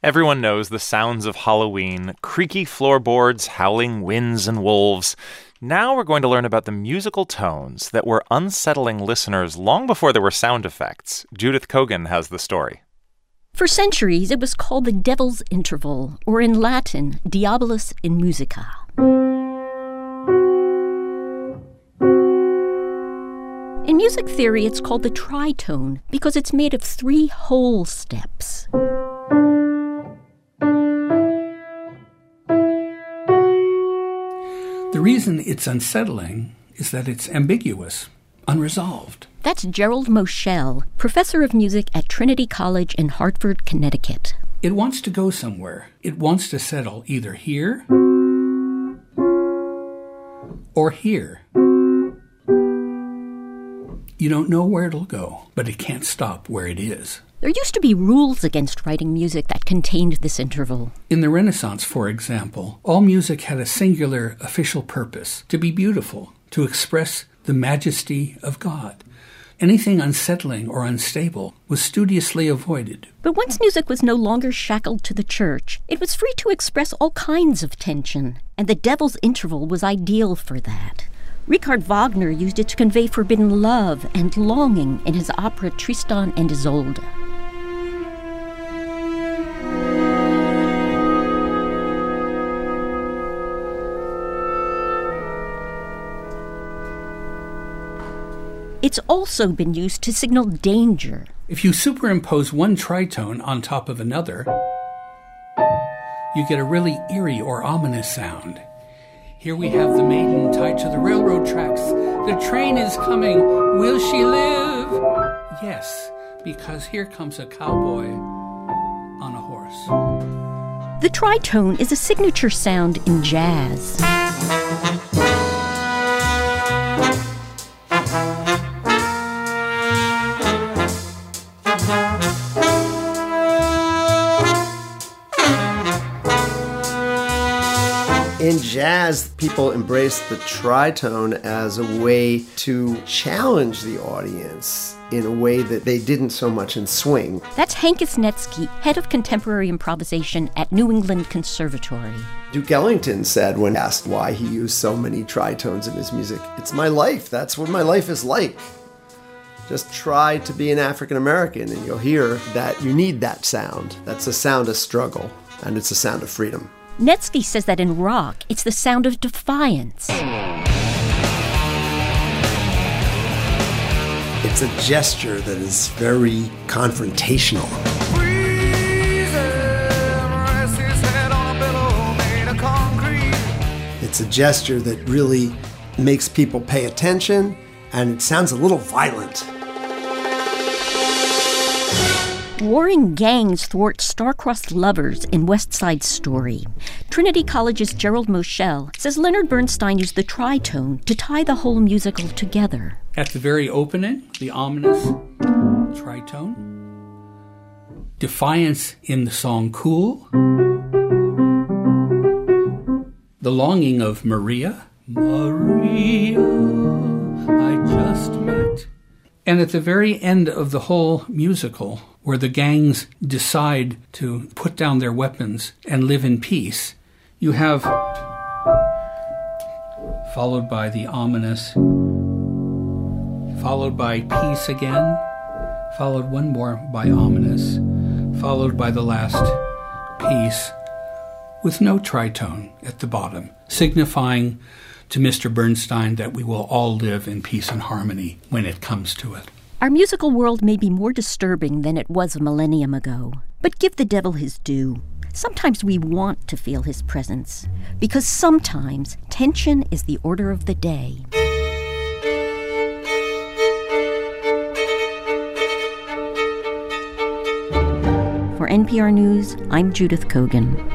Everyone knows the sounds of Halloween, creaky floorboards, howling winds and wolves. Now we're going to learn about the musical tones that were unsettling listeners long before there were sound effects. Judith Kogan has the story. For centuries, it was called the Devil's Interval, or in Latin, Diabolus in Musica. In music theory, it's called the tritone because it's made of 3 whole steps. The reason it's unsettling is that it's ambiguous, unresolved. That's Gerald Moschel, professor of music at Trinity College in Hartford, Connecticut. It wants to go somewhere. It wants to settle either here or here. You don't know where it'll go, but it can't stop where it is. There used to be rules against writing music that contained this interval. In the Renaissance, for example, all music had a singular official purpose: to be beautiful, to express the majesty of God. Anything unsettling or unstable was studiously avoided. But once music was no longer shackled to the church, it was free to express all kinds of tension, and the Devil's Interval was ideal for that. Richard Wagner used it to convey forbidden love and longing in his opera Tristan and Isolde. It's also been used to signal danger. If you superimpose one tritone on top of another, you get a really eerie or ominous sound. Here we have the maiden tied to the railroad tracks. The train is coming. Will she live? Yes, because here comes a cowboy on a horse. The tritone is a signature sound in jazz. In jazz, people embrace the tritone as a way to challenge the audience in a way that they didn't so much in swing. That's Henkes Netsky, head of contemporary improvisation at New England Conservatory. Duke Ellington said when asked why he used so many tritones in his music, "It's my life. That's what my life is like." Just try to be an African American and you'll hear that you need that sound. That's a sound of struggle, and it's a sound of freedom. Netsky says that in rock, it's the sound of defiance. It's a gesture that is very confrontational. It's a gesture that really makes people pay attention, and it sounds a little violent. Warring gangs thwart star-crossed lovers in West Side Story. Trinity College's Gerald Moschel says Leonard Bernstein used the tritone to tie the whole musical together. At the very opening, the ominous tritone. Defiance in the song Cool. The longing of Maria. Maria, I just met. And at the very end of the whole musical, where the gangs decide to put down their weapons and live in peace, you have, followed by the ominous, followed by peace again, followed one more by ominous, followed by the last peace, with no tritone at the bottom, signifying to Mr. Bernstein that we will all live in peace and harmony when it comes to it. Our musical world may be more disturbing than it was a millennium ago, but give the devil his due. Sometimes we want to feel his presence, because sometimes tension is the order of the day. For NPR News, I'm Judith Kogan.